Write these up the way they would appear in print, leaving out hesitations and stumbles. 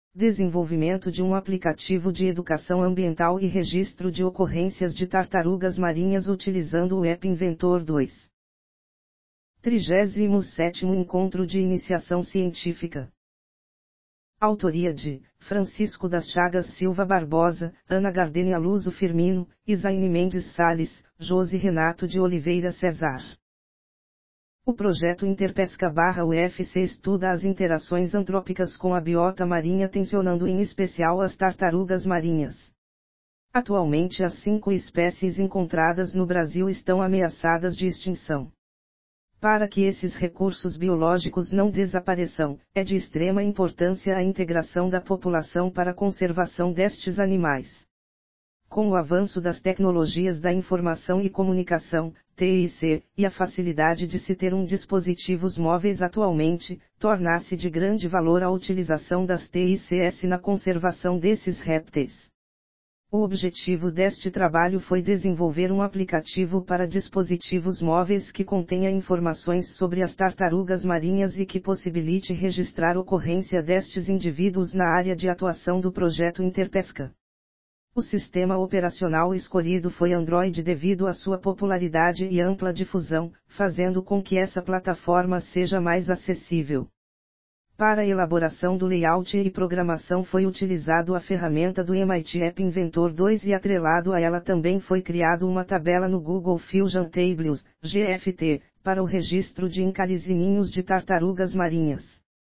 Desenvolvimento de um aplicativo de educação ambiental e registro de ocorrências de tartarugas marinhas utilizando o App Inventor 2. 37º Encontro de Iniciação Científica. Autoria de Francisco das Chagas Silva Barbosa, Ana Gardenia Luso Firmino, Isaine Mendes Sales, Josi Renato de Oliveira Cesar. O projeto Interpesca/UFC estuda as interações antrópicas com a biota marinha, tensionando em especial as tartarugas marinhas. Atualmente as 5 espécies encontradas no Brasil estão ameaçadas de extinção. Para que esses recursos biológicos não desapareçam, é de extrema importância a integração da população para a conservação destes animais. Com o avanço das tecnologias da informação e comunicação, TIC, e a facilidade de se ter dispositivos móveis atualmente, torna-se de grande valor a utilização das TICs na conservação desses répteis. O objetivo deste trabalho foi desenvolver um aplicativo para dispositivos móveis que contenha informações sobre as tartarugas marinhas e que possibilite registrar a ocorrência destes indivíduos na área de atuação do projeto Interpesca. O sistema operacional escolhido foi Android devido à sua popularidade e ampla difusão, fazendo com que essa plataforma seja mais acessível. Para a elaboração do layout e programação foi utilizado a ferramenta do MIT App Inventor 2 e atrelado a ela também foi criado uma tabela no Google Fusion Tables, GFT, para o registro de encalhes e ninhos de tartarugas marinhas.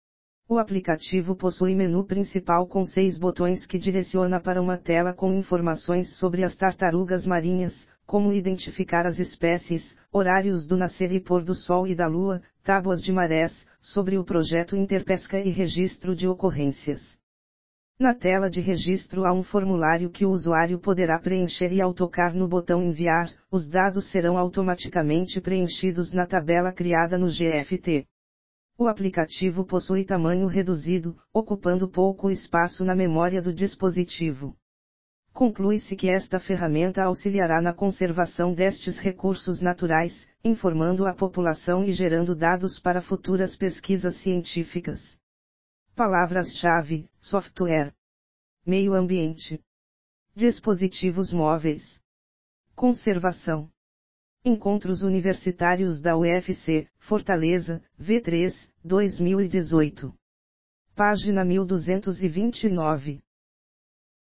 O aplicativo possui menu principal com 6 botões que direciona para uma tela com informações sobre as tartarugas marinhas, como identificar as espécies, horários do nascer e pôr do sol e da lua, tábuas de marés, sobre o projeto Interpesca e registro de ocorrências. Na tela de registro há um formulário que o usuário poderá preencher e ao tocar no botão enviar, os dados serão automaticamente preenchidos na tabela criada no GFT. O aplicativo possui tamanho reduzido, ocupando pouco espaço na memória do dispositivo. Conclui-se que esta ferramenta auxiliará na conservação destes recursos naturais, informando a população e gerando dados para futuras pesquisas científicas. Palavras-chave: software, meio ambiente, dispositivos móveis, conservação. Encontros Universitários da UFC, Fortaleza, V3, 2018. Página 1229.